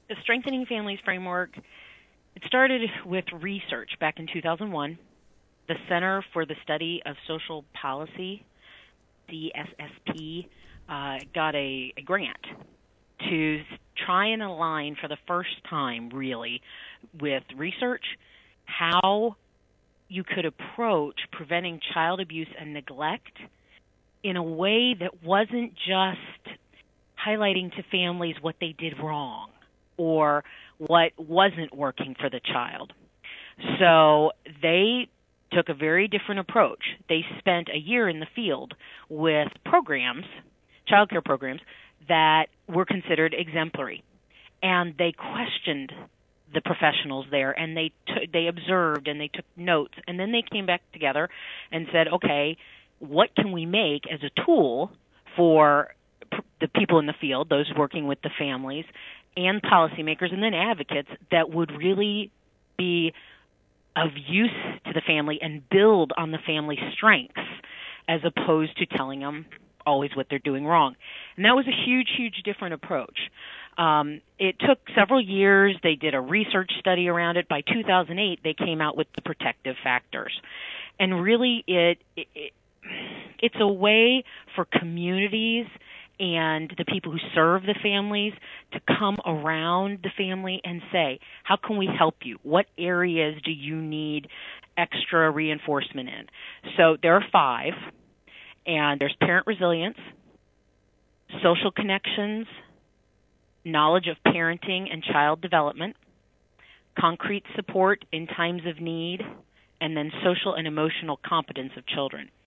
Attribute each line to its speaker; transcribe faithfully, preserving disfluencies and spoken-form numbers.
Speaker 1: the Strengthening Families framework, it started with research back in two thousand one. The Center for the Study of Social Policy, C S S P, uh, got a, a grant to try and align for the first time, really, with research, how you could approach preventing child abuse and neglect in a way that wasn't just highlighting to families what they did wrong or what wasn't working for the child. So they took a very different approach. They spent a year in the field with programs, child care programs, that were considered exemplary. And they questioned the professionals there, and they t- they observed and they took notes, and then they came back together and said, okay, what can we make as a tool for pr- the people in the field, those working with the families, and policymakers, and then advocates that would really be of use to the family and build on the family's strengths as opposed to telling them always what they're doing wrong. And that was a huge, huge different approach. Um, it took several years. They did a research study around it. By two thousand eight, they came out with the protective factors. And really, it, it it's a way for communities and the people who serve the families to come around the family and say, how can we help you? What areas do you need extra reinforcement in? So there are five, and there's parent resilience, social connections, knowledge of parenting and child development, concrete support in times of need, and then social and emotional competence of children.